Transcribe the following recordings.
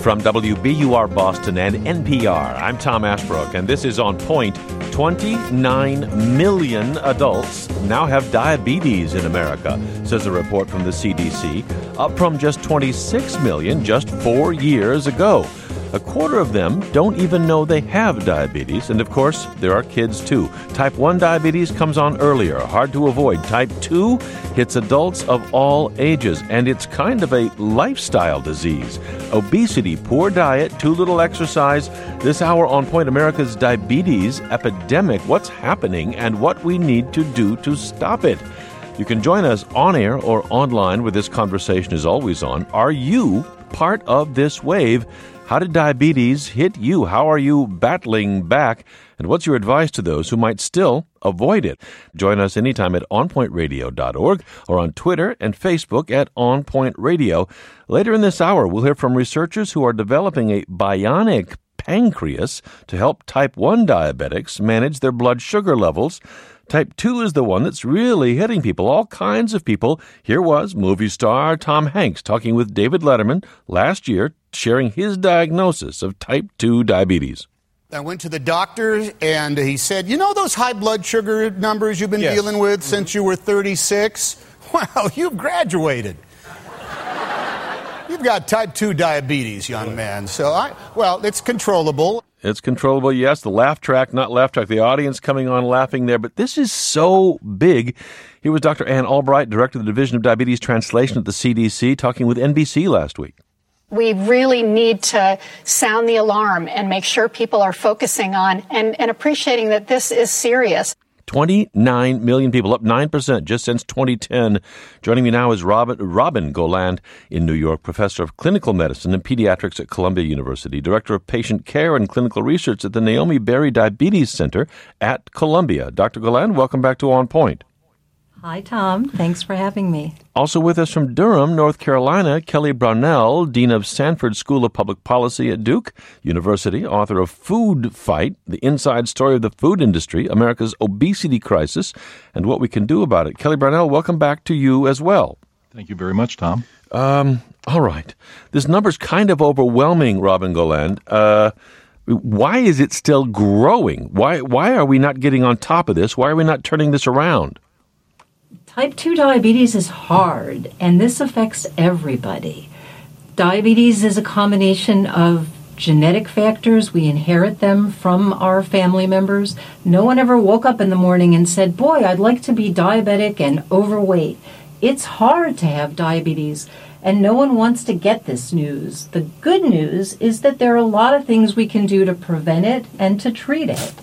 From WBUR Boston and NPR, I'm Tom Ashbrook, and this is On Point. 29 million adults now have diabetes in America, says a report from the CDC, up from just 26 million just 4 years ago. A quarter of them don't even know they have diabetes, and of course, there are kids too. Type 1 diabetes comes on earlier, hard to avoid. Type 2 hits adults of all ages, and it's kind of a lifestyle disease. Obesity, poor diet, too little exercise. This hour on Point, America's diabetes epidemic, what's happening and what we need to do to stop it. You can join us on air or online where this conversation is always on. Are you part of this wave? How did diabetes hit you? How are you battling back? And what's your advice to those who might still avoid it? Join us anytime at onpointradio.org or on Twitter and Facebook at onpointradio. Later in this hour, we'll hear from researchers who are developing a bionic pancreas to help type 1 diabetics manage their blood sugar levels. Type 2 is the one that's really hitting people, all kinds of people. Here was movie star Tom Hanks talking with David Letterman last year, sharing his diagnosis of type 2 diabetes. I went to the doctor, and he said, you know those high blood sugar numbers you've been dealing with since you were 36? Well, you've graduated. You've got type 2 diabetes, young man. So, it's controllable. It's controllable, yes. The laugh track, not laugh track. The audience coming on laughing there. But this is so big. Here was Dr. Ann Albright, Director of the Division of Diabetes Translation at the CDC, talking with NBC last week. We really need to sound the alarm and make sure people are focusing on and appreciating that this is serious. 29 million people, up 9% just since 2010. Joining me now is Robin Goland in New York, professor of clinical medicine and pediatrics at Columbia University, director of patient care and clinical research at the Naomi Berry Diabetes Center at Columbia. Dr. Goland, welcome back to On Point. Hi, Tom. Thanks for having me. Also with us from Durham, North Carolina, Kelly Brownell, Dean of Sanford School of Public Policy at Duke University, author of Food Fight, The Inside Story of the Food Industry, America's Obesity Crisis, and What We Can Do About It. Kelly Brownell, welcome back to you as well. Thank you very much, Tom. All right. This number's kind of overwhelming, Robin Goland. Why is it still growing? Why are we not getting on top of this? Why are we not turning this around? Type 2 diabetes is hard, and this affects everybody. Diabetes is a combination of genetic factors. We inherit them from our family members. No one ever woke up in the morning and said, boy, I'd like to be diabetic and overweight. It's hard to have diabetes, and no one wants to get this news. The good news is that there are a lot of things we can do to prevent it and to treat it.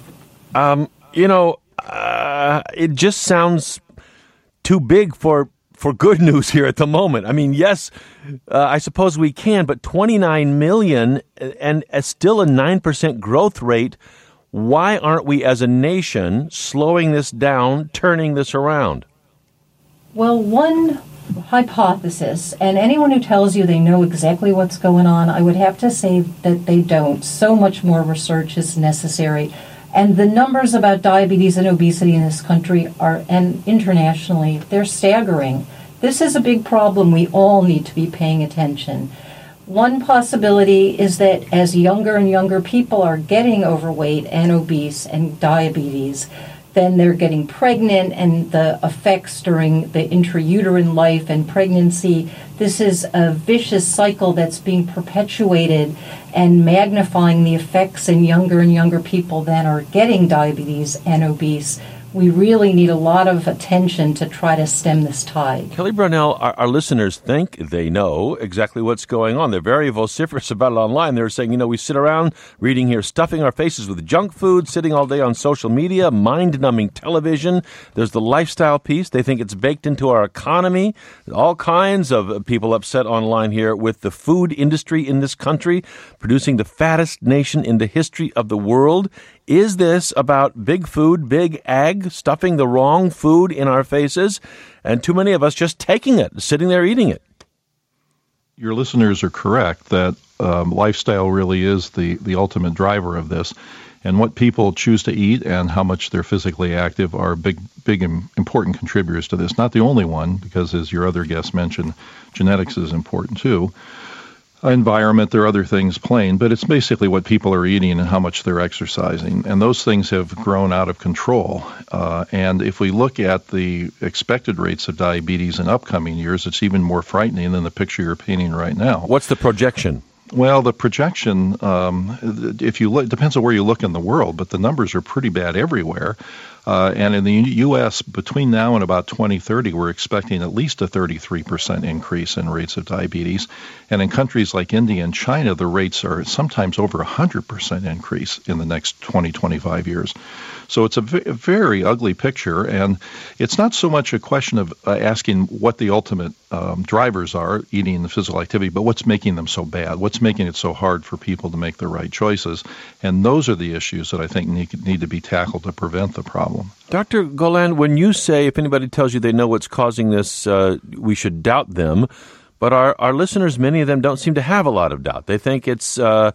It just sounds too big for good news here at the moment. I mean, yes, I suppose we can, but 29 million and still a 9% growth rate. Why aren't we as a nation slowing this down, turning this around? Well, one hypothesis, and anyone who tells you they know exactly what's going on, I would have to say that they don't. So much more research is necessary. And the numbers about diabetes and obesity in this country and internationally, they're staggering. This is a big problem. We all need to be paying attention. One possibility is that as younger and younger people are getting overweight and obese and diabetes, then they're getting pregnant, and the effects during the intrauterine life and pregnancy, this is a vicious cycle that's being perpetuated and magnifying the effects in younger and younger people that are getting diabetes and obese. We really need a lot of attention to try to stem this tide. Kelly Brownell, our listeners think they know exactly what's going on. They're very vociferous about it online. They're saying, we sit around reading here, stuffing our faces with junk food, sitting all day on social media, mind-numbing television. There's the lifestyle piece. They think it's baked into our economy. All kinds of people upset online here with the food industry in this country, producing the fattest nation in the history of the world. Is this about big food, big ag, stuffing the wrong food in our faces, and too many of us just taking it, sitting there eating it? Your listeners are correct that lifestyle really is the ultimate driver of this. And what people choose to eat and how much they're physically active are big important contributors to this. Not the only one, because as your other guest mentioned, genetics is important too. environment. There are other things playing, but it's basically what people are eating and how much they're exercising. And those things have grown out of control. And if we look at the expected rates of diabetes in upcoming years, it's even more frightening than the picture you're painting right now. What's the projection? Well, the projection, if you look, depends on where you look in the world, but the numbers are pretty bad everywhere. And in the U.S., between now and about 2030, we're expecting at least a 33% increase in rates of diabetes. And in countries like India and China, the rates are sometimes over 100% increase in the next 20, 25 years. So it's a very ugly picture, and it's not so much a question of asking what the ultimate drivers are, eating and physical activity, but what's making them so bad, what's making it so hard for people to make the right choices. And those are the issues that I think need to be tackled to prevent the problem. Dr. Golan, when you say if anybody tells you they know what's causing this, we should doubt them, but our listeners, many of them don't seem to have a lot of doubt. They think it's a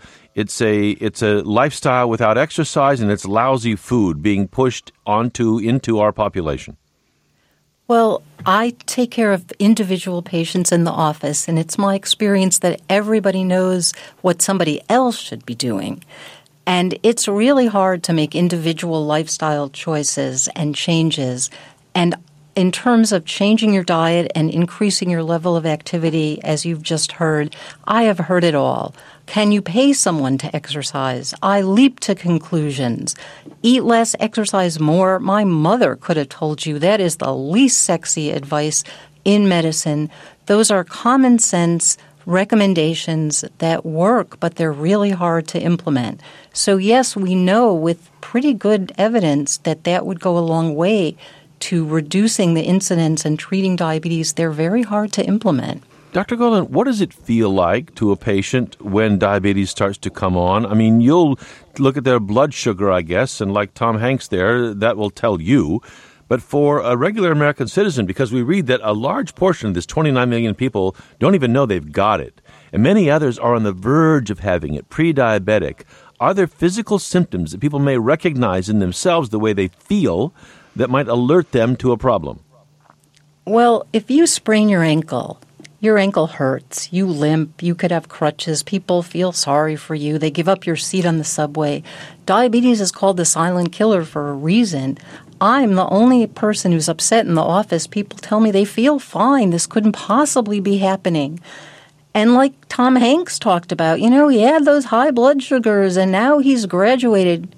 lifestyle without exercise, and it's lousy food being pushed into our population. Well, I take care of individual patients in the office, and it's my experience that everybody knows what somebody else should be doing. And it's really hard to make individual lifestyle choices and changes. And in terms of changing your diet and increasing your level of activity, as you've just heard, I have heard it all. Can you pay someone to exercise? I leap to conclusions. Eat less, exercise more. My mother could have told you that is the least sexy advice in medicine. Those are common sense recommendations that work, but they're really hard to implement. So yes, we know with pretty good evidence that would go a long way to reducing the incidence and treating diabetes. They're very hard to implement. Dr. Golan, what does it feel like to a patient when diabetes starts to come on? I mean, you'll look at their blood sugar, I guess, and like Tom Hanks there, that will tell you. But for a regular American citizen, because we read that a large portion of this 29 million people don't even know they've got it, and many others are on the verge of having it, pre-diabetic, are there physical symptoms that people may recognize in themselves the way they feel that might alert them to a problem? Well, if you sprain your ankle hurts, you limp, you could have crutches, people feel sorry for you, they give up your seat on the subway. Diabetes is called the silent killer for a reason. I'm the only person who's upset in the office. People tell me they feel fine. This couldn't possibly be happening. And like Tom Hanks talked about, he had those high blood sugars and now he's graduated.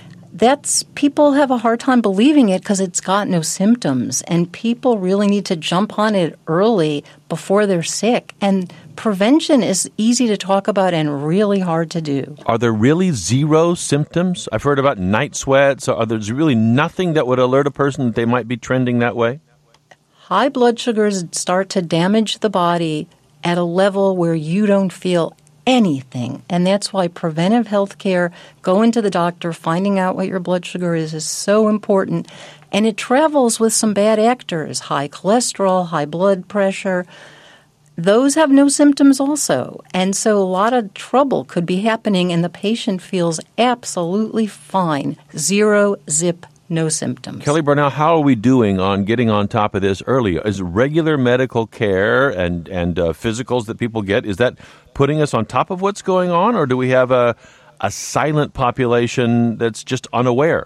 People have a hard time believing it because it's got no symptoms, and people really need to jump on it early before they're sick. And prevention is easy to talk about and really hard to do. Are there really zero symptoms? I've heard about night sweats. Are there really nothing that would alert a person that they might be trending that way? High blood sugars start to damage the body at a level where you don't feel anything. And that's why preventive health care, going to the doctor, finding out what your blood sugar is so important. And it travels with some bad actors, high cholesterol, high blood pressure. Those have no symptoms also. And so a lot of trouble could be happening and the patient feels absolutely fine. Zero, zip, no symptoms. Kelly Burnell, how are we doing on getting on top of this early? Is regular medical care and physicals that people get, is that putting us on top of what's going on, or do we have a silent population that's just unaware?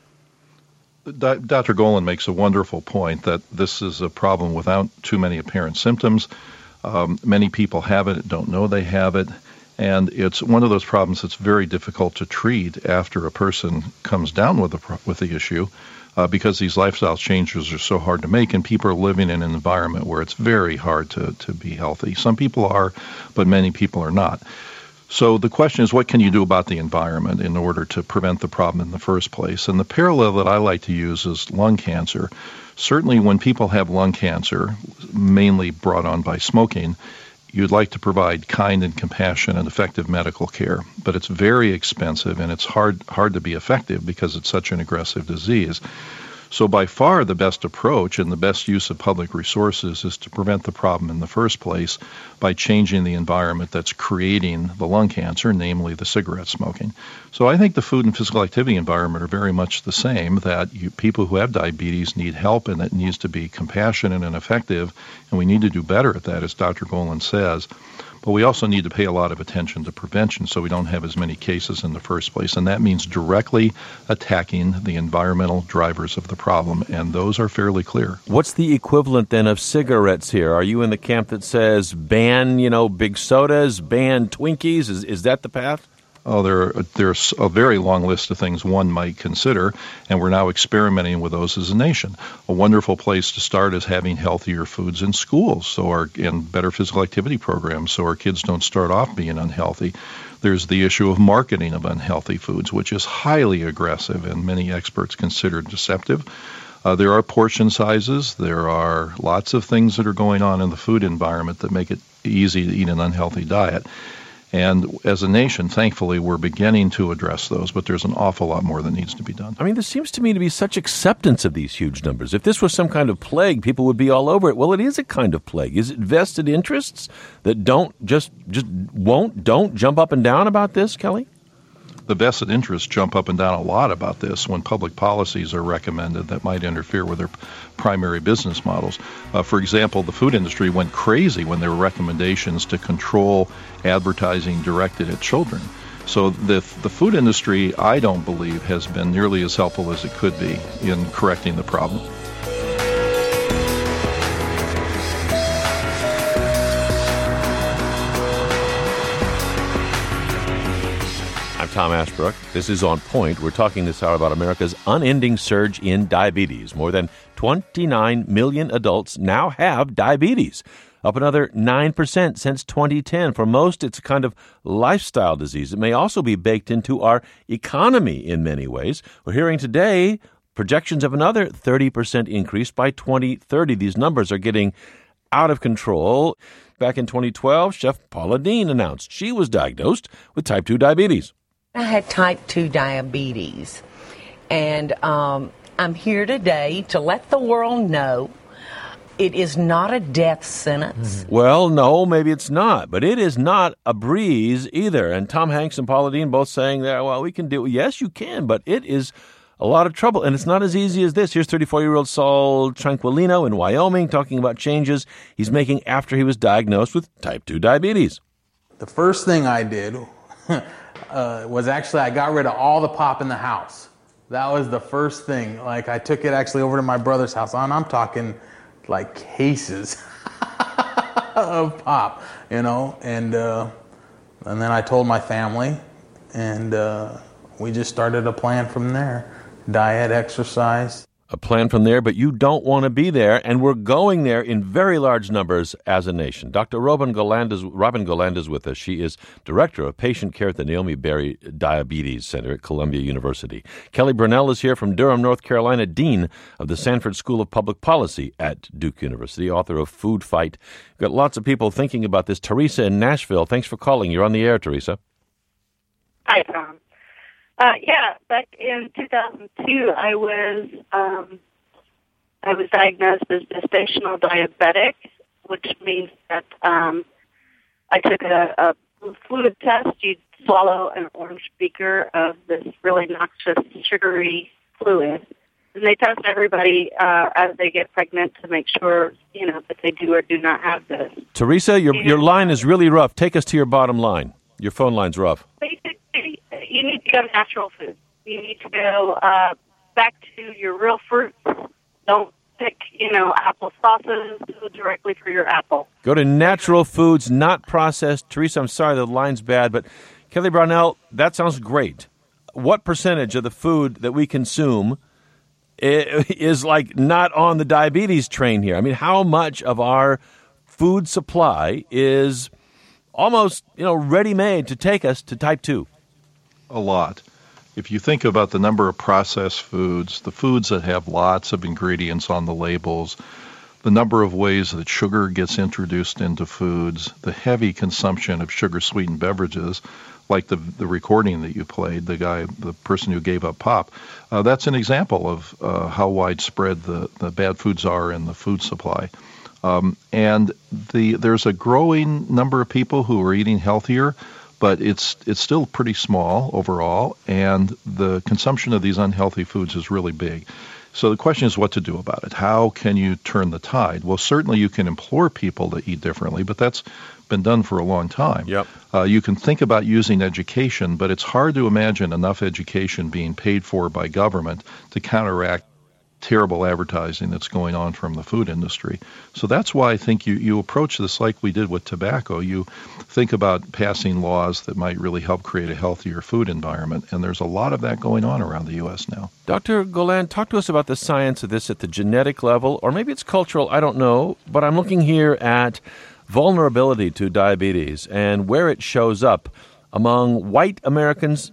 Dr. Golan makes a wonderful point that this is a problem without too many apparent symptoms. Many people have it, don't know they have it. And it's one of those problems that's very difficult to treat after a person comes down with the issue because these lifestyle changes are so hard to make, and people are living in an environment where it's very hard to be healthy. Some people are, but many people are not. So the question is, what can you do about the environment in order to prevent the problem in the first place? And the parallel that I like to use is lung cancer. Certainly when people have lung cancer, mainly brought on by smoking, you'd like to provide kind and compassionate and effective medical care, but it's very expensive and it's hard to be effective because it's such an aggressive disease. So by far the best approach and the best use of public resources is to prevent the problem in the first place by changing the environment that's creating the lung cancer, namely the cigarette smoking. So I think the food and physical activity environment are very much the same, that people who have diabetes need help and it needs to be compassionate and effective, and we need to do better at that, as Dr. Golan says. But we also need to pay a lot of attention to prevention so we don't have as many cases in the first place. And that means directly attacking the environmental drivers of the problem, and those are fairly clear. What's the equivalent then of cigarettes here? Are you in the camp that says ban, big sodas, ban Twinkies? Is that the path? Oh, there's a very long list of things one might consider, and we're now experimenting with those as a nation. A wonderful place to start is having healthier foods in schools and better physical activity programs so our kids don't start off being unhealthy. There's the issue of marketing of unhealthy foods, which is highly aggressive and many experts consider deceptive. There are portion sizes. There are lots of things that are going on in the food environment that make it easy to eat an unhealthy diet. And as a nation, thankfully, we're beginning to address those, but there's an awful lot more that needs to be done. I mean, there seems to me to be such acceptance of these huge numbers. If this was some kind of plague, people would be all over it. Well, it is a kind of plague. Is it vested interests that don't jump up and down about this, Kelly? The vested interests jump up and down a lot about this when public policies are recommended that might interfere with their primary business models. For example, the food industry went crazy when there were recommendations to control advertising directed at children. So the food industry, I don't believe, has been nearly as helpful as it could be in correcting the problem. Tom Ashbrook. This is On Point. We're talking this hour about America's unending surge in diabetes. More than 29 million adults now have diabetes, up another 9% since 2010. For most, it's a kind of lifestyle disease. It may also be baked into our economy in many ways. We're hearing today projections of another 30% increase by 2030. These numbers are getting out of control. Back in 2012, Chef Paula Deen announced she was diagnosed with type 2 diabetes. I had type 2 diabetes, and I'm here today to let the world know it is not a death sentence. Well, no, maybe it's not, but it is not a breeze either. And Tom Hanks and Paula Deen both saying that, well, we can do it. Yes, you can, but it is a lot of trouble, and it's not as easy as this. Here's 34-year-old Saul Tranquilino in Wyoming talking about changes he's making after he was diagnosed with type 2 diabetes. The first thing I did was actually I got rid of all the pop in the house. That was the first thing. Like, I took it actually over to my brother's house, and I'm talking like cases of pop, and then I told my family, and we just started a plan from there. Diet, exercise. A plan from there, but you don't want to be there, and we're going there in very large numbers as a nation. Dr. Robin Goland is with us. She is Director of Patient Care at the Naomi Berry Diabetes Center at Columbia University. Kelly Brunell is here from Durham, North Carolina, Dean of the Sanford School of Public Policy at Duke University, author of Food Fight. We've got lots of people thinking about this. Teresa in Nashville, thanks for calling. You're on the air, Teresa. Hi, Tom. Back in 2002, I was diagnosed as gestational diabetic, which means that I took a fluid test. You'd swallow an orange beaker of this really noxious, sugary fluid, and they test everybody as they get pregnant to make sure, that they do or do not have this. Teresa, your line is really rough. Take us to your bottom line. Your phone line's rough. Basically, you need to go to natural food. You need to go back to your real fruits. Don't pick, apple sauces. Go directly for your apple. Go to natural foods, not processed. Teresa, I'm sorry the line's bad, but Kelly Brownell, that sounds great. What percentage of the food that we consume is like not on the diabetes train here? I mean, how much of our food supply is almost, ready-made to take us to type 2? A lot. If you think about the number of processed foods, the foods that have lots of ingredients on the labels, the number of ways that sugar gets introduced into foods, the heavy consumption of sugar-sweetened beverages, like the recording that you played, the person who gave up pop, that's an example of how widespread the bad foods are in the food supply. And there's a growing number of people who are eating healthier, but it's still pretty small overall, and the consumption of these unhealthy foods is really big. So the question is what to do about it. How can you turn the tide? Well, certainly you can implore people to eat differently, but that's been done for a long time. Yep. You can think about using education, but it's hard to imagine enough education being paid for by government to counteract terrible advertising that's going on from the food industry. So that's why I think you approach this like we did with tobacco. You think about passing laws that might really help create a healthier food environment, and there's a lot of that going on around the U.S. now. Dr. Golan, talk to us about the science of this at the genetic level, or maybe it's cultural, I don't know, but I'm looking here at vulnerability to diabetes and where it shows up. Among white Americans,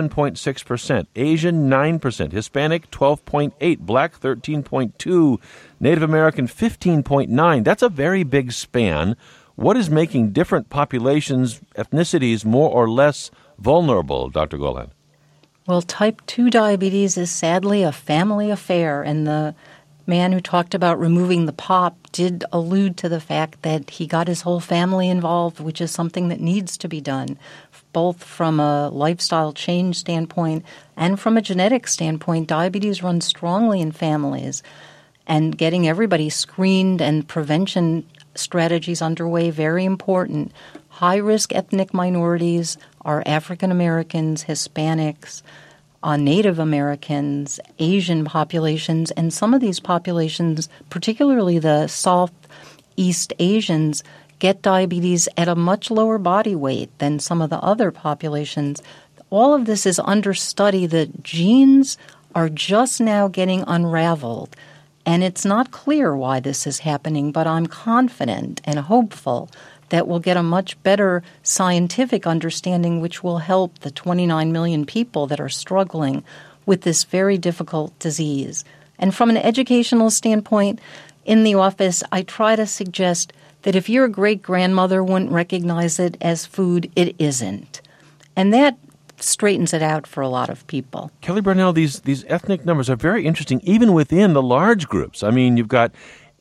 7.6%, Asian, 9%, Hispanic, 12.8%, Black, 13.2%, Native American, 15.9%. That's a very big span. What is making different populations, ethnicities, more or less vulnerable, Dr. Golan? Well, type 2 diabetes is sadly a family affair, and the man who talked about removing the pop did allude to the fact that he got his whole family involved, which is something that needs to be done, both from a lifestyle change standpoint and from a genetic standpoint. Diabetes runs strongly in families, and getting everybody screened and prevention strategies underway, very important. High-risk ethnic minorities are African Americans, Hispanics, Native Americans, Asian populations, and some of these populations, particularly the Southeast Asians, get diabetes at a much lower body weight than some of the other populations. All of this is under study. The genes are just now getting unraveled, and it's not clear why this is happening, but I'm confident and hopeful that we'll get a much better scientific understanding, which will help the 29 million people that are struggling with this very difficult disease. And from an educational standpoint, in the office, I try to suggest that if your great-grandmother wouldn't recognize it as food, it isn't. And that straightens it out for a lot of people. Kelly Brownell, these ethnic numbers are very interesting, even within the large groups. I mean, you've got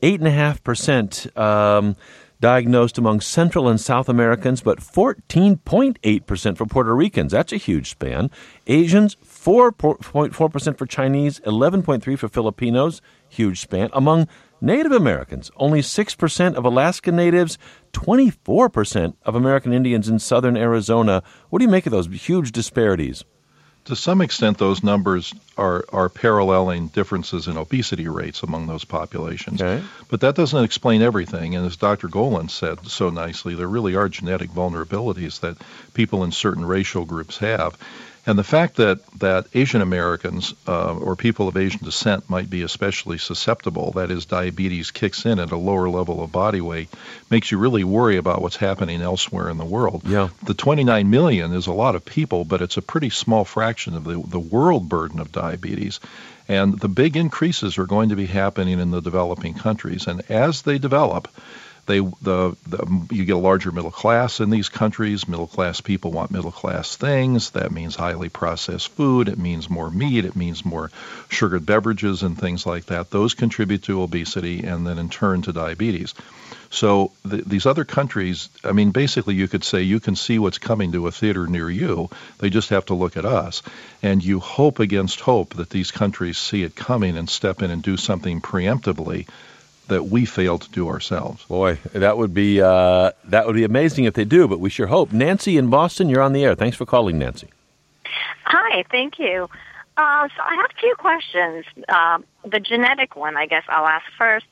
8.5% diagnosed among Central and South Americans, but 14.8% for Puerto Ricans. That's a huge span. Asians, 4.4% for Chinese, 11.3% for Filipinos, huge span. Among Native Americans, only 6% of Alaska Natives, 24% of American Indians in southern Arizona. What do you make of those huge disparities? To some extent, those numbers are paralleling differences in obesity rates among those populations. Okay. But that doesn't explain everything. And as Dr. Golan said so nicely, there really are genetic vulnerabilities that people in certain racial groups have. And the fact that Asian Americans or people of Asian descent might be especially susceptible, that is, diabetes kicks in at a lower level of body weight, makes you really worry about what's happening elsewhere in the world. Yeah. The 29 million is a lot of people, but it's a pretty small fraction of the world burden of diabetes. And the big increases are going to be happening in the developing countries. And as they develop, you get a larger middle class in these countries. Middle class people want middle class things. That means highly processed food. It means more meat. It means more sugared beverages and things like that. Those contribute to obesity and then in turn to diabetes. So these other countries, I mean, basically you could say you can see what's coming to a theater near you. They just have to look at us. And you hope against hope that these countries see it coming and step in and do something preemptively that we fail to do ourselves. Boy, that would be amazing if they do, but we sure hope. Nancy in Boston, you're on the air. Thanks for calling, Nancy. Hi, thank you. So I have two questions. The genetic one, I guess I'll ask first.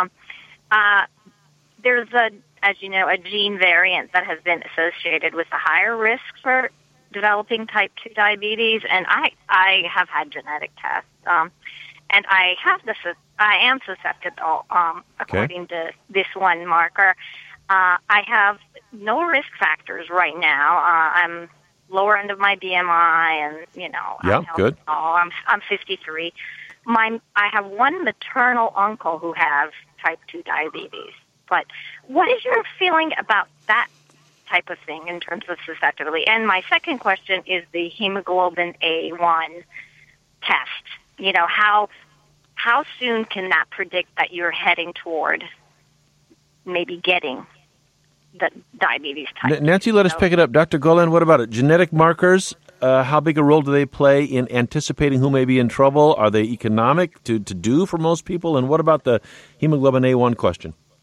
There's as you know, a gene variant that has been associated with a higher risk for developing type 2 diabetes, and I have had genetic tests. And I am susceptible, according to this one marker. I have no risk factors right now. I'm lower end of my BMI, and I'm good. I'm 53. I have one maternal uncle who has type 2 diabetes. But what is your feeling about that type of thing in terms of susceptibility? And my second question is the hemoglobin A1 test. How soon can that predict that you're heading toward maybe getting the diabetes type? Nancy, let us pick it up. Dr. Golan, what about it? Genetic markers, how big a role do they play in anticipating who may be in trouble? Are they economic to do for most people? And what about the hemoglobin A1 question?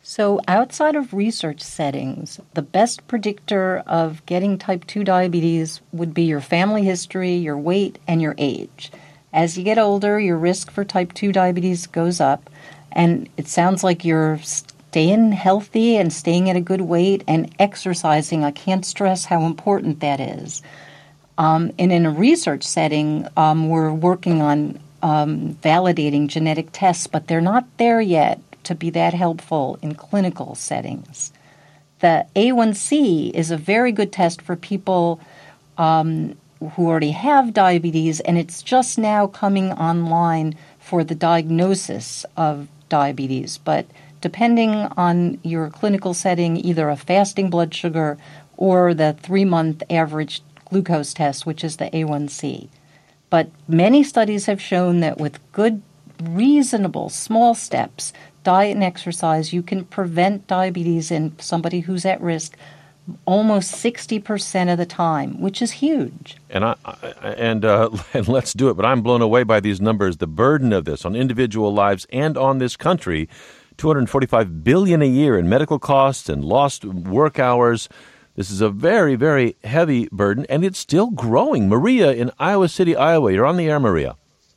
So outside of research settings, the best predictor of getting type 2 diabetes would be your family history, your weight, and your age. As you get older, your risk for type 2 diabetes goes up, and it sounds like you're staying healthy and staying at a good weight and exercising. I can't stress how important that is. And in a research setting, we're working on validating genetic tests, but they're not there yet to be that helpful in clinical settings. The A1C is a very good test for people who already have diabetes, and it's just now coming online for the diagnosis of diabetes. But depending on your clinical setting, either a fasting blood sugar or the 3-month average glucose test, which is the A1C. But many studies have shown that with good, reasonable, small steps, diet and exercise, you can prevent diabetes in somebody who's at risk almost 60% of the time, which is huge. And let's do it. But I'm blown away by these numbers. The burden of this on individual lives and on this country, $245 billion a year in medical costs and lost work hours. This is a very, very heavy burden, and it's still growing. Maria in Iowa City, Iowa. You're on the air, Maria.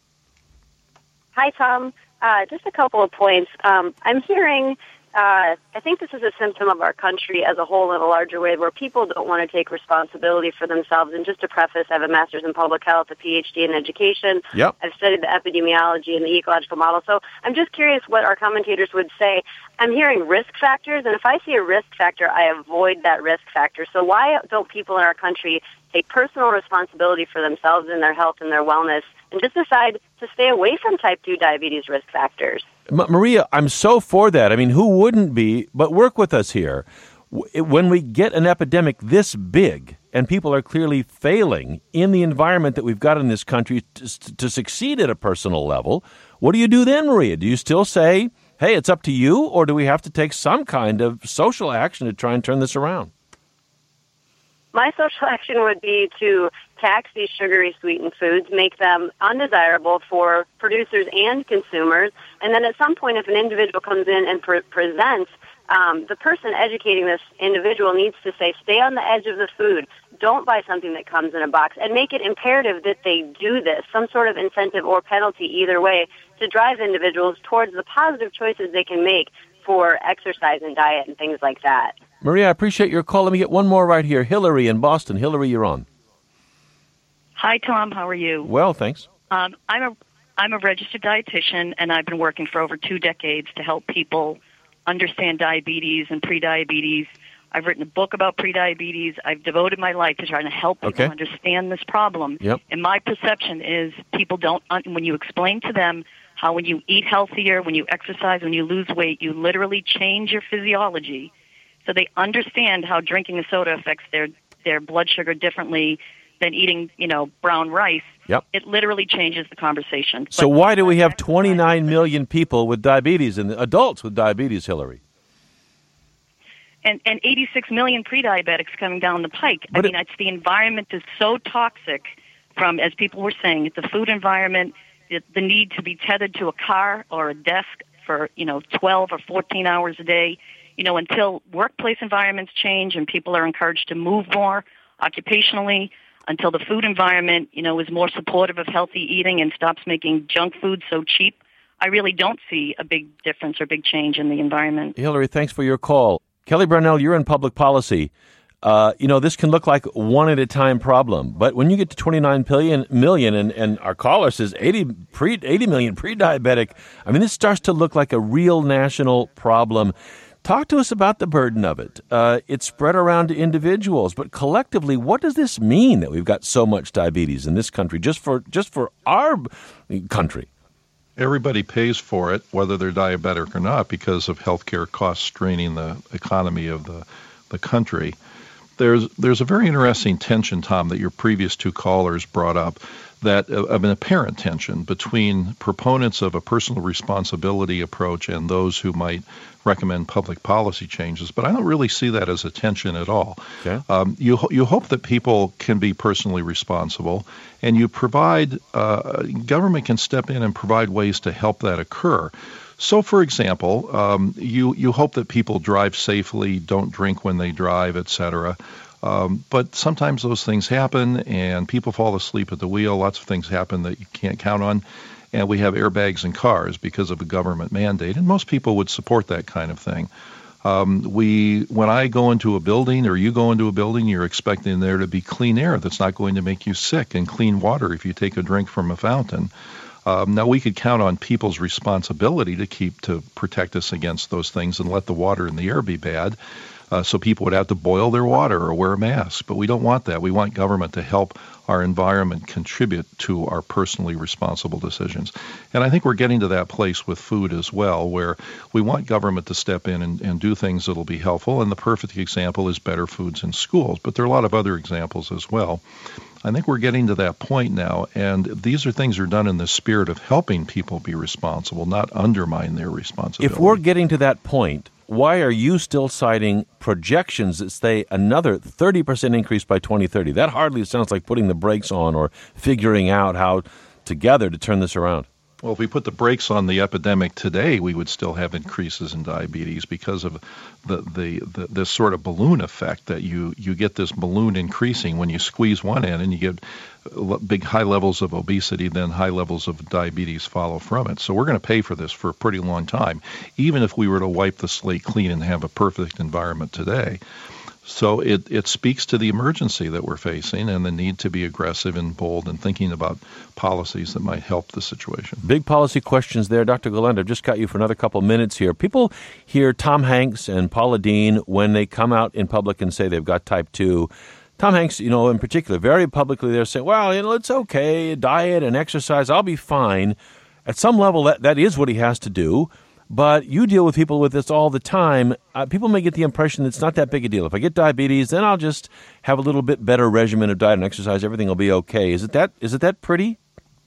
Hi, Tom. Just a couple of points. I'm hearing, I think this is a symptom of our country as a whole in a larger way, where people don't want to take responsibility for themselves. And just to preface, I have a master's in public health, a PhD in education. Yep. I've studied the epidemiology and the ecological model. So I'm just curious what our commentators would say. I'm hearing risk factors, and if I see a risk factor, I avoid that risk factor. So why don't people in our country take personal responsibility for themselves and their health and their wellness and just decide to stay away from type 2 diabetes risk factors? Maria, I'm so for that. I mean, who wouldn't be? But work with us here. When we get an epidemic this big and people are clearly failing in the environment that we've got in this country to succeed at a personal level, what do you do then, Maria? Do you still say, hey, it's up to you, or do we have to take some kind of social action to try and turn this around? My social action would be to tax these sugary sweetened foods, make them undesirable for producers and consumers, and then at some point if an individual comes in and presents, the person educating this individual needs to say, stay on the edge of the food, don't buy something that comes in a box, and make it imperative that they do this, some sort of incentive or penalty either way, to drive individuals towards the positive choices they can make for exercise and diet and things like that. Maria, I appreciate your call. Let me get one more right here. Hillary in Boston. Hillary, you're on. Hi, Tom. How are you? Well, thanks. I'm a registered dietitian, and I've been working for over 2 decades to help people understand diabetes and prediabetes. I've written a book about prediabetes. I've devoted my life to trying to help people understand this problem. Yep. And my perception is people don't, when you explain to them how when you eat healthier, when you exercise, when you lose weight, you literally change your physiology. So they understand how drinking a soda affects their blood sugar differently than eating, brown rice. Yep. It literally changes the conversation. So why do we have 29 million people with diabetes and adults with diabetes, Hillary? And 86 million pre-diabetics coming down the pike. It's the environment is so toxic from, as people were saying, the food environment, the need to be tethered to a car or a desk for, 12 or 14 hours a day, until workplace environments change and people are encouraged to move more occupationally, until the food environment, is more supportive of healthy eating and stops making junk food so cheap. I really don't see a big difference or big change in the environment. Hillary, thanks for your call. Kelly Brownell, you're in public policy. This can look like one-at-a-time problem, but when you get to 29 million and our caller says 80 million pre-diabetic, this starts to look like a real national problem. Talk to us about the burden of it. It's spread around to individuals, but collectively, what does this mean that we've got so much diabetes in this country, just for our country? Everybody pays for it, whether they're diabetic or not, because of healthcare costs straining the economy of the country. There's a very interesting tension, Tom, that your previous 2 callers brought up, that of an apparent tension between proponents of a personal responsibility approach and those who might recommend public policy changes. But I don't really see that as a tension at all. Okay. You hope that people can be personally responsible, and you provide government can step in and provide ways to help that occur. So, for example, you hope that people drive safely, don't drink when they drive, etc. But sometimes those things happen, and people fall asleep at the wheel. Lots of things happen that you can't count on. And we have airbags in cars because of a government mandate, and most people would support that kind of thing. When I go into a building or you go into a building, you're expecting there to be clean air that's not going to make you sick, and clean water if you take a drink from a fountain. Now, we could count on people's responsibility to protect us against those things and let the water and the air be bad. So people would have to boil their water or wear a mask. But we don't want that. We want government to help our environment contribute to our personally responsible decisions. And I think we're getting to that place with food as well, where we want government to step in and do things that will be helpful. And the perfect example is better foods in schools. But there are a lot of other examples as well. I think we're getting to that point now, and these are things that are done in the spirit of helping people be responsible, not undermine their responsibility. If we're getting to that point, why are you still citing projections that say another 30% increase by 2030? That hardly sounds like putting the brakes on or figuring out how together to turn this around. Well, if we put the brakes on the epidemic today, we would still have increases in diabetes because of this sort of balloon effect that you get this balloon increasing when you squeeze one end and you get big high levels of obesity, then high levels of diabetes follow from it. So we're going to pay for this for a pretty long time, even if we were to wipe the slate clean and have a perfect environment today. So it speaks to the emergency that we're facing and the need to be aggressive and bold and thinking about policies that might help the situation. Big policy questions there. Dr. Galend, I've just got you for another couple minutes here. People hear Tom Hanks and Paula Deen when they come out in public and say they've got type 2. Tom Hanks, in particular, very publicly they're saying, well, it's okay, diet and exercise, I'll be fine. At some level, that is what he has to do. But you deal with people with this all the time. People may get the impression that it's not that big a deal. If I get diabetes, then I'll just have a little bit better regimen of diet and exercise. Everything will be okay. Is it that pretty?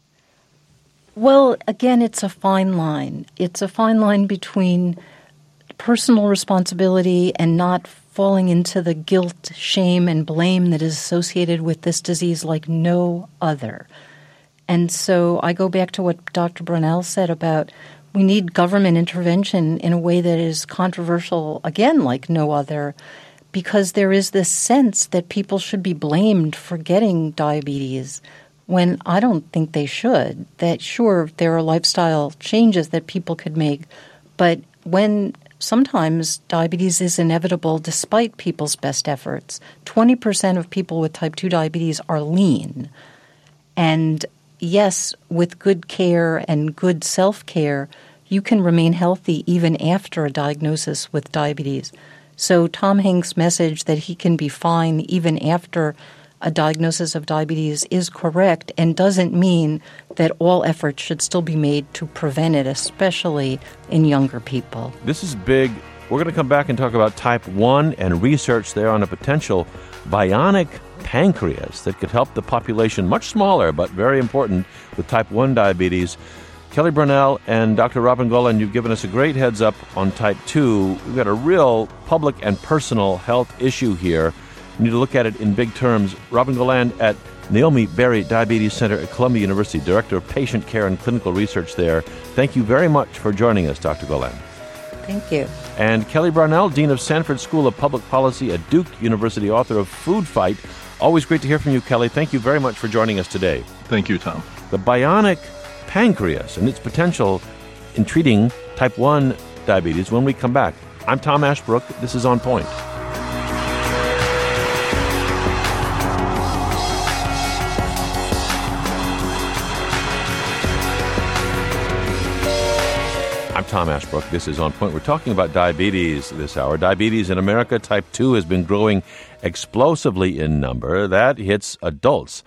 Well, again, it's a fine line. It's a fine line between personal responsibility and not falling into the guilt, shame, and blame that is associated with this disease like no other. And so I go back to what Dr. Brunel said about we need government intervention in a way that is controversial, again, like no other, because there is this sense that people should be blamed for getting diabetes when I don't think they should. That, sure, there are lifestyle changes that people could make, but when sometimes diabetes is inevitable despite people's best efforts. 20% of people with type 2 diabetes are lean. And yes, with good care and good self-care, you can remain healthy even after a diagnosis with diabetes. So Tom Hanks' message that he can be fine even after a diagnosis of diabetes is correct and doesn't mean that all efforts should still be made to prevent it, especially in younger people. This is big. We're going to come back and talk about type 1 and research there on a potential bionic pancreas that could help the population, much smaller but very important, with type 1 diabetes. Kelly Brunel and Dr. Robin Golan, you've given us a great heads up on type 2. We've got a real public and personal health issue here. We need to look at it in big terms. Robin Golan at Naomi Berry Diabetes Center at Columbia University, Director of Patient Care and Clinical Research there. Thank you very much for joining us, Dr. Golan. Thank you. And Kelly Brunel, Dean of Sanford School of Public Policy at Duke University, author of Food Fight. Always great to hear from you, Kelly. Thank you very much for joining us today. Thank you, Tom. The bionic pancreas and its potential in treating type 1 diabetes when we come back. I'm Tom Ashbrook. This is On Point. I'm Tom Ashbrook. This is On Point. We're talking about diabetes this hour. Diabetes in America, type 2, has been growing explosively in number. That hits adults.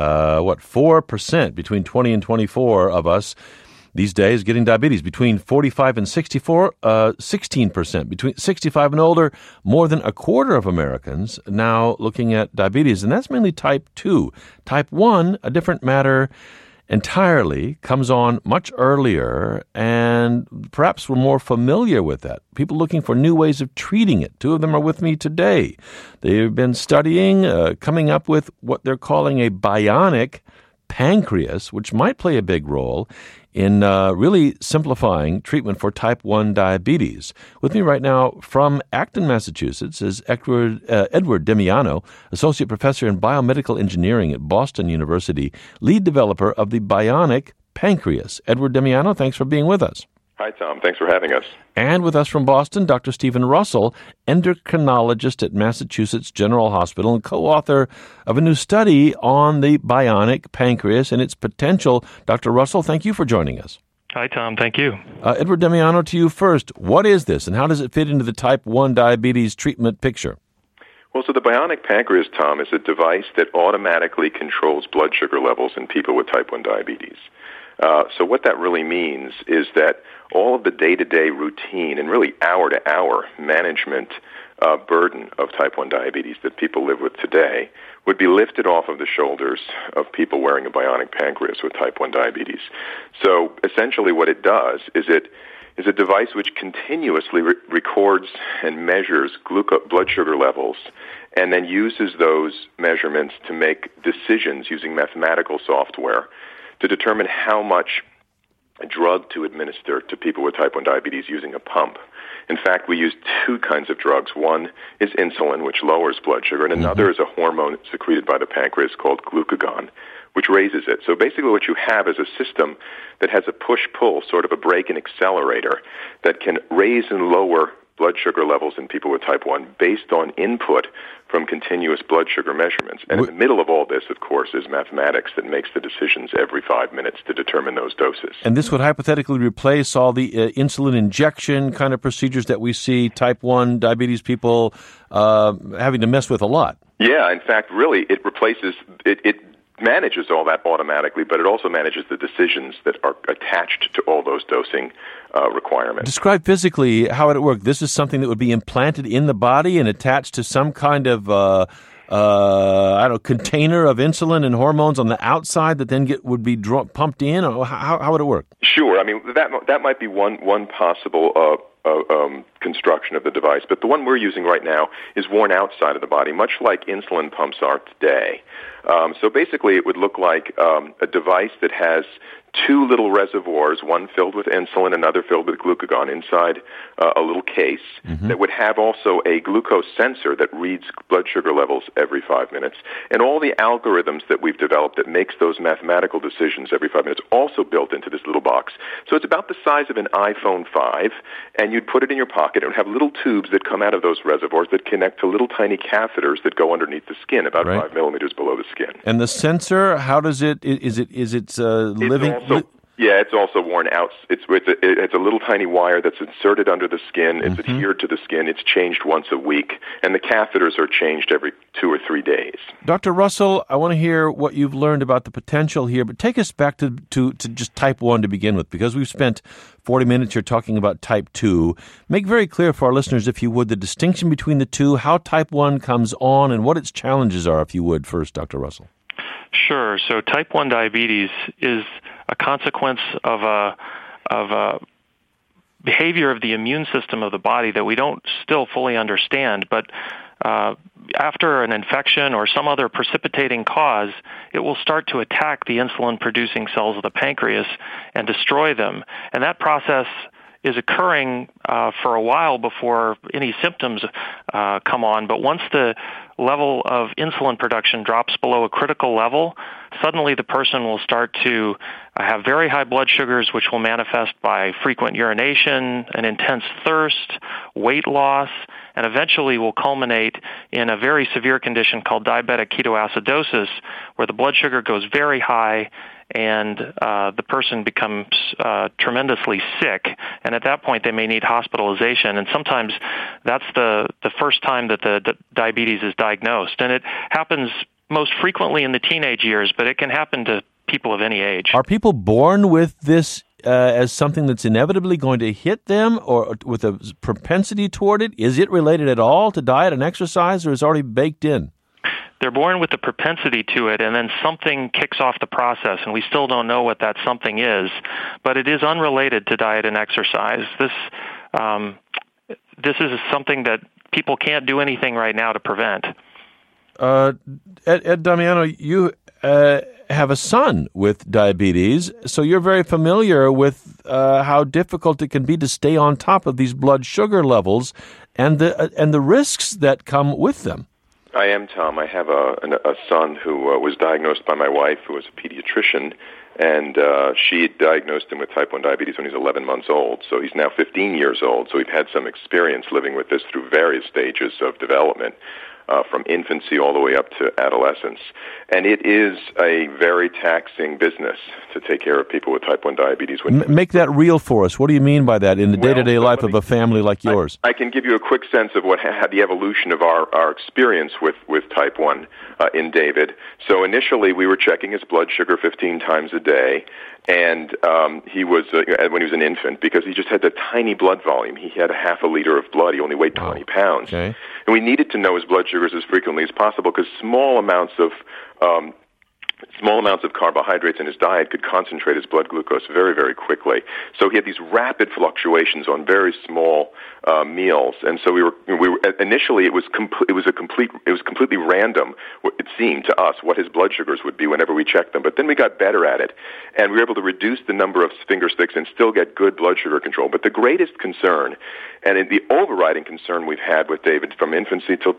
4% between 20 and 24 of us these days getting diabetes. Between 45 and 64, 16%. Between 65 and older, more than a quarter of Americans now looking at diabetes. And that's mainly type 2. Type 1, a different matter entirely, comes on much earlier, and perhaps we're more familiar with that. People looking for new ways of treating it. Two of them are with me today. They've been studying, coming up with what they're calling a bionic pancreas, which might play a big role in really simplifying treatment for type 1 diabetes. With me right now from Acton, Massachusetts, is Edward Demiano, Associate Professor in Biomedical Engineering at Boston University, lead developer of the Bionic Pancreas. Edward Demiano, thanks for being with us. Hi, Tom. Thanks for having us. And with us from Boston, Dr. Stephen Russell, endocrinologist at Massachusetts General Hospital and co-author of a new study on the bionic pancreas and its potential. Dr. Russell, thank you for joining us. Hi, Tom. Thank you. Edward Demiano, to you first. What is this, and how does it fit into the type 1 diabetes treatment picture? Well, so the bionic pancreas, Tom, is a device that automatically controls blood sugar levels in people with type 1 diabetes. So what that really means is that all of the day-to-day routine and really hour-to-hour management burden of type 1 diabetes that people live with today would be lifted off of the shoulders of people wearing a bionic pancreas with type 1 diabetes. So essentially what it does is it is a device which continuously records and measures blood sugar levels and then uses those measurements to make decisions using mathematical software to determine how much drug to administer to people with type 1 diabetes using a pump. In fact, we use two kinds of drugs. One is insulin, which lowers blood sugar, and another is a hormone secreted by the pancreas called glucagon, which raises it. So basically what you have is a system that has a push-pull, sort of a brake and accelerator, that can raise and lower blood sugar levels in people with type 1 based on input from continuous blood sugar measurements. And in the middle of all this, of course, is mathematics that makes the decisions every 5 minutes to determine those doses. And this would hypothetically replace all the insulin injection kind of procedures that we see type 1 diabetes people having to mess with a lot. Yeah, in fact, really, it replaces it manages all that automatically, but it also manages the decisions that are attached to all those dosing requirements. Describe physically how it would work. This is something that would be implanted in the body and attached to some kind of container of insulin and hormones on the outside that then would be pumped in. Or how would it work? Sure. I mean, that might be one possible construction of the device, but the one we're using right now is worn outside of the body, much like insulin pumps are today. So basically it would look like a device that has two little reservoirs, one filled with insulin, another filled with glucagon inside a little case that would have also a glucose sensor that reads blood sugar levels every 5 minutes, and all the algorithms that we've developed that makes those mathematical decisions every 5 minutes also built into this little box. So it's about the size of an iPhone 5, and you'd put it in your pocket. It would have little tubes that come out of those reservoirs that connect to little tiny catheters that go underneath the skin, about 5 millimeters below the skin. And the sensor, how does it? Is it living? Yeah, it's also worn out. It's a little tiny wire that's inserted under the skin. It's adhered to the skin. It's changed once a week, and the catheters are changed every 2 or 3 days. Dr. Russell, I want to hear what you've learned about the potential here, but take us back to just type 1 to begin with, because we've spent 40 minutes here talking about type 2. Make very clear for our listeners, if you would, the distinction between the two, how type 1 comes on, and what its challenges are, if you would, first, Dr. Russell. Sure. So type 1 diabetes is a consequence of a behavior of the immune system of the body that we don't still fully understand. But after an infection or some other precipitating cause, it will start to attack the insulin-producing cells of the pancreas and destroy them. And that process is occurring for a while before any symptoms come on. But once the level of insulin production drops below a critical level, suddenly the person will start to have very high blood sugars, which will manifest by frequent urination, an intense thirst, weight loss, and eventually will culminate in a very severe condition called diabetic ketoacidosis, where the blood sugar goes very high and the person becomes tremendously sick, and at that point they may need hospitalization. And sometimes that's the first time that the diabetes is diagnosed. And it happens most frequently in the teenage years, but it can happen to people of any age. Are people born with this as something that's inevitably going to hit them, or with a propensity toward it? Is it related at all to diet and exercise, or is it already baked in? They're born with the propensity to it, and then something kicks off the process, and we still don't know what that something is, but it is unrelated to diet and exercise. This is something that people can't do anything right now to prevent. Ed Damiano, you have a son with diabetes, so you're very familiar with how difficult it can be to stay on top of these blood sugar levels and the risks that come with them. I am, Tom. I have a son who was diagnosed by my wife, who was a pediatrician, and she diagnosed him with type 1 diabetes when he was 11 months old. So he's now 15 years old, so we've had some experience living with this through various stages of development. From infancy all the way up to adolescence. And it is a very taxing business to take care of people with type 1 diabetes. Make that real for us. What do you mean by that in the day-to-day life of a family like yours? I can give you a quick sense of what the evolution of our experience with type 1 in David. So initially we were checking his blood sugar 15 times a day. And he was, when he was an infant, because he just had that tiny blood volume. He had a half a liter of blood. He only weighed 20 pounds. Okay. And we needed to know his blood sugars as frequently as possible because small amounts of carbohydrates in his diet could concentrate his blood glucose very, very quickly. So he had these rapid fluctuations on very small meals, and so we were initially it was completely random. It seemed to us what his blood sugars would be whenever we checked them, but then we got better at it, and we were able to reduce the number of finger sticks and still get good blood sugar control. But the greatest concern, and the overriding concern we've had with David from infancy till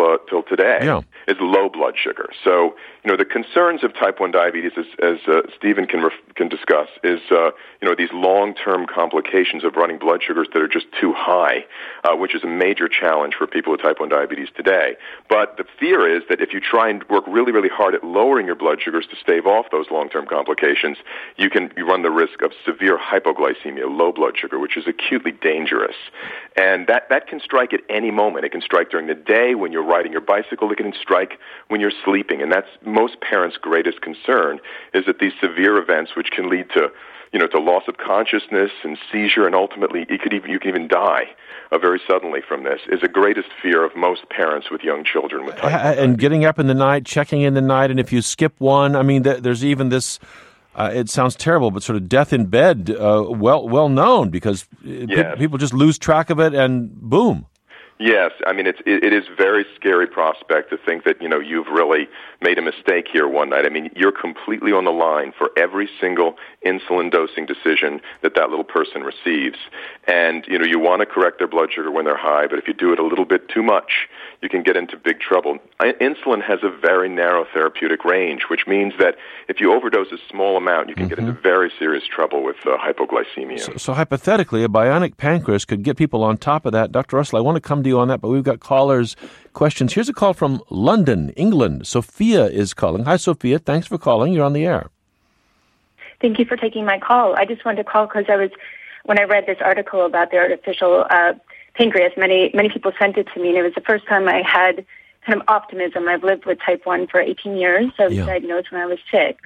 today, is low blood sugar. So the concerns of type 1 diabetes, as Stephen can discuss, is these long-term complications of running blood sugars that are just too high, which is a major challenge for people with type 1 diabetes today. But the fear is that if you try and work really, really hard at lowering your blood sugars to stave off those long-term complications, you run the risk of severe hypoglycemia, low blood sugar, which is acutely dangerous. And that can strike at any moment. It can strike during the day when you're riding your bicycle. It can strike when you're sleeping. And that's most parents' greatest concern, is that these severe events, which can lead to loss of consciousness and seizure, and ultimately you can even die very suddenly from this, is the greatest fear of most parents with young children with type 1 diabetes. And getting up in the night, checking in the night, and if you skip one, I mean, there's even this. It sounds terrible, but sort of death in bed, well known, because people just lose track of it, and boom. Yes, I mean it is a very scary prospect to think that you've really made a mistake here one night. I mean, you're completely on the line for every single insulin dosing decision that little person receives, and you want to correct their blood sugar when they're high, but if you do it a little bit too much, you can get into big trouble. Insulin has a very narrow therapeutic range, which means that if you overdose a small amount, you can get into very serious trouble with hypoglycemia. So hypothetically, a bionic pancreas could get people on top of that. Dr. Russell, I want to come to you on that, but we've got callers' questions. Here's a call from London, England. Sophia is calling. Hi, Sophia. Thanks for calling. You're on the air. Thank you for taking my call. I just wanted to call because when I read this article about the artificial pancreas, many people sent it to me, and it was the first time I had kind of optimism. I've lived with type 1 for 18 years. I was diagnosed when I was 6.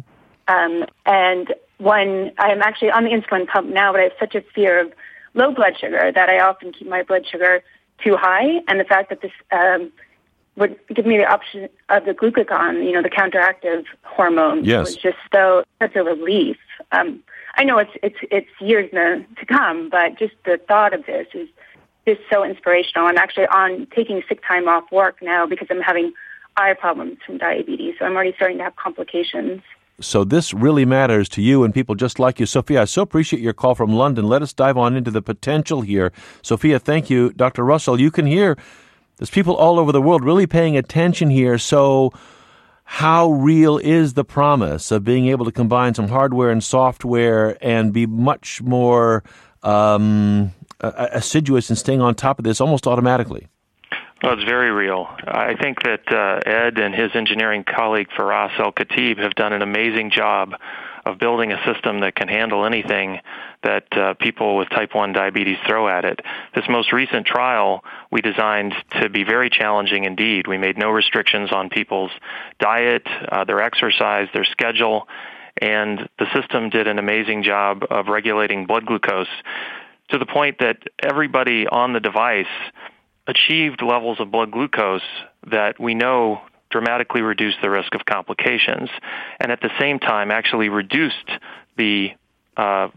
And when I'm actually on the insulin pump now, but I have such a fear of low blood sugar that I often keep my blood sugar too high, and the fact that this would give me the option of the glucagon, the counteractive hormone, was just such a relief. I know it's years to come, but just the thought of this is just so inspirational. I'm actually taking sick time off work now because I'm having eye problems from diabetes, so I'm already starting to have complications. So this really matters to you and people just like you. Sophia, I so appreciate your call from London. Let us dive on into the potential here. Sophia, thank you. Dr. Russell, you can hear there's people all over the world really paying attention here. So how real is the promise of being able to combine some hardware and software and be much more assiduous in staying on top of this almost automatically? Well, it's very real. I think that Ed and his engineering colleague Faraz El-Khatib have done an amazing job of building a system that can handle anything that people with type 1 diabetes throw at it. This most recent trial we designed to be very challenging indeed. We made no restrictions on people's diet, their exercise, their schedule, and the system did an amazing job of regulating blood glucose to the point that everybody on the device achieved levels of blood glucose that we know dramatically reduced the risk of complications, and at the same time actually reduced the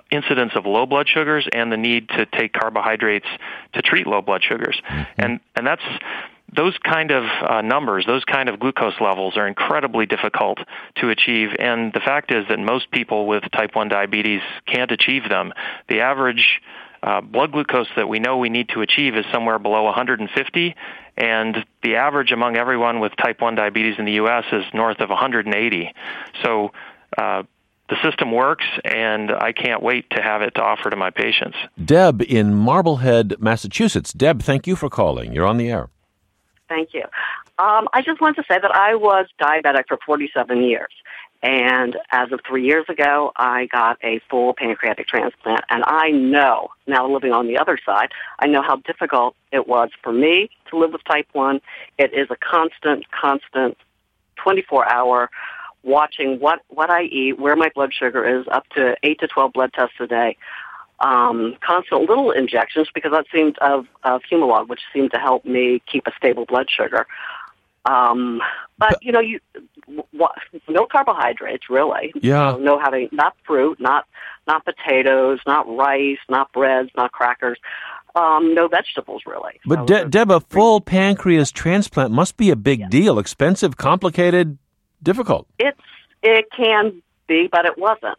incidence of low blood sugars and the need to take carbohydrates to treat low blood sugars. And that's those kind of numbers, those kind of glucose levels are incredibly difficult to achieve. And the fact is that most people with type 1 diabetes can't achieve them. The average blood glucose that we know we need to achieve is somewhere below 150, and the average among everyone with type 1 diabetes in the U.S. is north of 180. So the system works, and I can't wait to have it to offer to my patients. Deb in Marblehead, Massachusetts. Deb, thank you for calling. You're on the air. Thank you. I just want to say that I was diabetic for 47 years. And as of 3 years ago, I got a full pancreatic transplant. And I know, now living on the other side, I know how difficult it was for me to live with type 1. It is a constant 24-hour watching what I eat, where my blood sugar is, up to 8 to 12 blood tests a day. Constant little injections because that seemed of Humalog, which seemed to help me keep a stable blood sugar. But no carbohydrates really. Yeah. Not fruit, not potatoes, not rice, not breads, not crackers. No vegetables really. But Deb, a full pancreas transplant must be a big deal. Expensive, complicated, difficult. It can be, but it wasn't.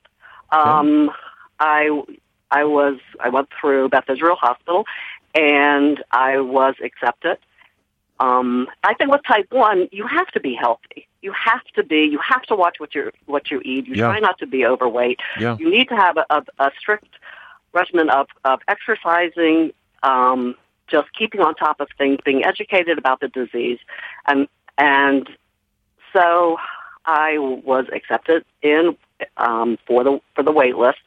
I went through Beth Israel Hospital, and I was accepted. I think with type 1, you have to be healthy. You have to watch what you eat. You try not to be overweight. Yeah. You need to have a strict regimen of exercising, just keeping on top of things, being educated about the disease, and so I was accepted in for the wait list.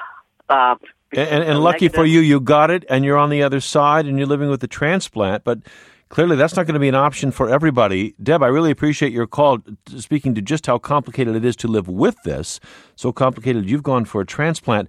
And lucky for you, you got it, and you're on the other side, and you're living with the transplant. But clearly, that's not going to be an option for everybody. Deb, I really appreciate your call, speaking to just how complicated it is to live with this. So complicated, you've gone for a transplant.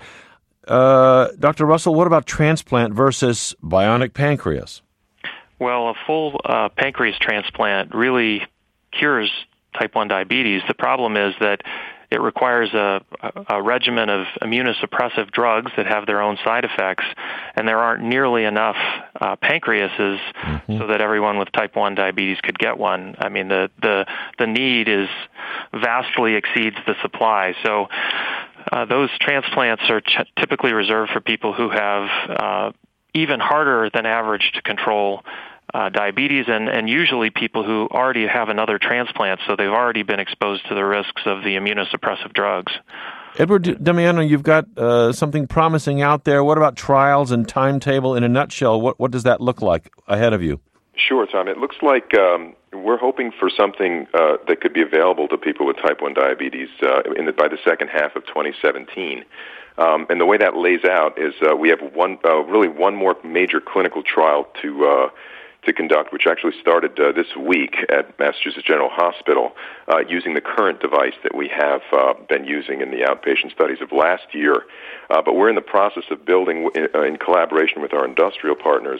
Dr. Russell, what about transplant versus bionic pancreas? Well, a full pancreas transplant really cures type 1 diabetes. The problem is that it requires a regimen of immunosuppressive drugs that have their own side effects, and there aren't nearly enough pancreases so that everyone with type 1 diabetes could get one. I mean, the need is vastly exceeds the supply. So those transplants are typically reserved for people who have even harder than average to control diabetes, and usually people who already have another transplant, so they've already been exposed to the risks of the immunosuppressive drugs. Edward Damiano, you've got something promising out there. What about trials and timetable in a nutshell? What does that look like ahead of you? Sure, Tom. It looks like we're hoping for something that could be available to people with type 1 diabetes by the second half of 2017. And the way that lays out is we have one more major clinical trial to conduct, which actually started this week at Massachusetts General Hospital, using the current device that we have been using in the outpatient studies of last year. But we're in the process of building, in collaboration with our industrial partners,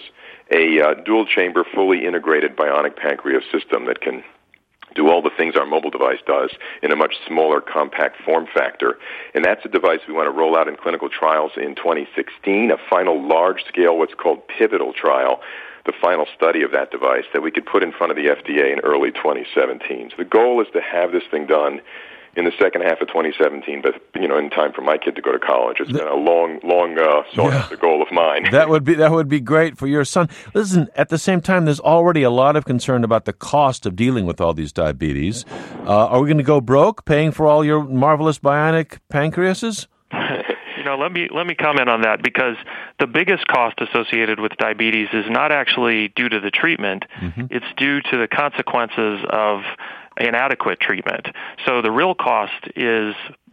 a dual-chamber, fully integrated bionic pancreas system that can do all the things our mobile device does in a much smaller, compact form factor. And that's a device we want to roll out in clinical trials in 2016, a final large-scale, what's called pivotal trial, the final study of that device that we could put in front of the FDA in early 2017. So the goal is to have this thing done in the second half of 2017, but in time for my kid to go to college. It's been a long the goal of mine. That would be great for your son. Listen, at the same time, there's already a lot of concern about the cost of dealing with all these diabetes. Are we going to go broke paying for all your marvelous bionic pancreases? Let me comment on that, because the biggest cost associated with diabetes is not actually due to the treatment. It's due to the consequences of inadequate treatment. So the real cost is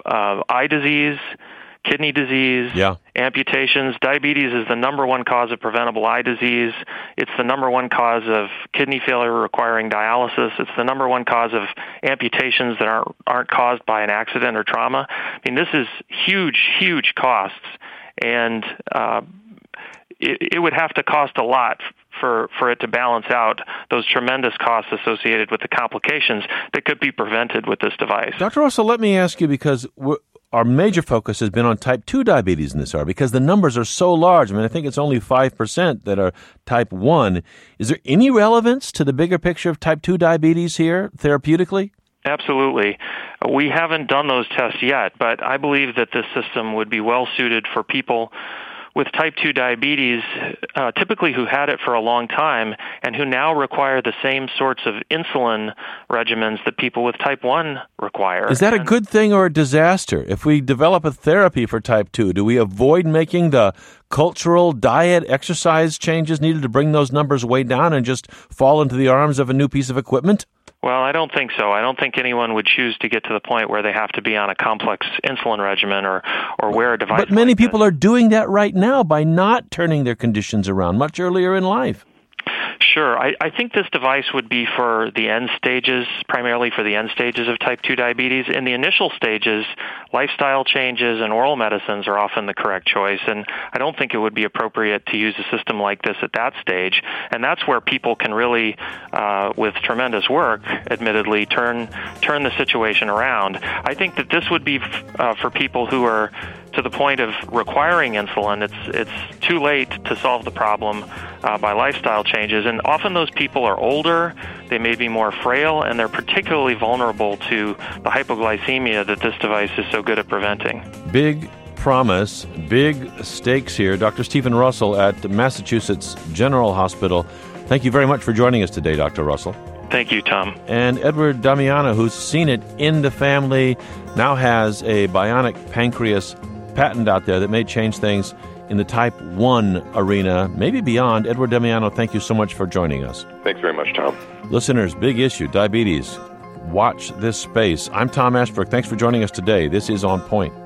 eye disease, kidney disease, amputations. Diabetes is the number one cause of preventable eye disease. It's the number one cause of kidney failure requiring dialysis. It's the number one cause of amputations that aren't caused by an accident or trauma. I mean, this is huge costs, and it would have to cost a lot for it to balance out those tremendous costs associated with the complications that could be prevented with this device. Dr. Russell, let me ask you, because our major focus has been on type 2 diabetes in this hour because the numbers are so large. I mean, I think it's only 5% that are type 1. Is there any relevance to the bigger picture of type 2 diabetes here, therapeutically? Absolutely. We haven't done those tests yet, but I believe that this system would be well suited for people with type 2 diabetes, typically who had it for a long time and who now require the same sorts of insulin regimens that people with type 1 require. Is that a good thing or a disaster? If we develop a therapy for type 2, do we avoid making the cultural, diet, exercise changes needed to bring those numbers way down and just fall into the arms of a new piece of equipment? Well, I don't think so. I don't think anyone would choose to get to the point where they have to be on a complex insulin regimen or wear a device. But many people are doing that right now by not turning their conditions around much earlier in life. Sure. I think this device would be for the end stages, primarily for the end stages of type 2 diabetes. In the initial stages, lifestyle changes and oral medicines are often the correct choice, and I don't think it would be appropriate to use a system like this at that stage. And that's where people can really, with tremendous work, admittedly, turn the situation around. I think that this would be for people who are to the point of requiring insulin. It's too late to solve the problem by lifestyle changes, and often those people are older, they may be more frail, and they're particularly vulnerable to the hypoglycemia that this device is so good at preventing. Big promise, big stakes here. Dr. Stephen Russell at Massachusetts General Hospital. Thank you very much for joining us today, Dr. Russell. Thank you, Tom. And Edward Damiano, who's seen it in the family, now has a bionic pancreas patent out there that may change things in the type 1 arena, maybe beyond. Edward Damiano, thank you so much for joining us. Thanks very much, Tom. Listeners, big issue, diabetes. Watch this space. I'm Tom Ashbrook. Thanks for joining us today. This is On Point.